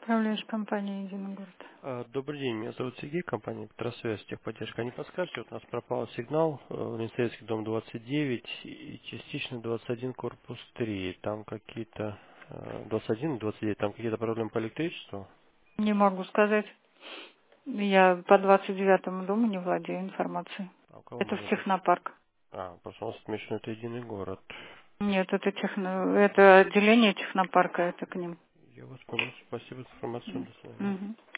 Управляешь компанией «Единый город». Добрый день, меня зовут Сергей, компания Петросвязь, техподдержка. Не подскажете, вот у нас пропал сигнал, Ленинсоветский дом 29 и частично 21 корпус 3. Там какие-то 21 и 29, там какие-то проблемы по электричеству? Не могу сказать. Я по 29-му дому не владею информацией. А у кого Это в может быть? технопарк. Просто у нас отмечено, это единый город. Нет, это отделение технопарка, это к ним. Я вас понял, спасибо за информацию, до свидания. Мгм.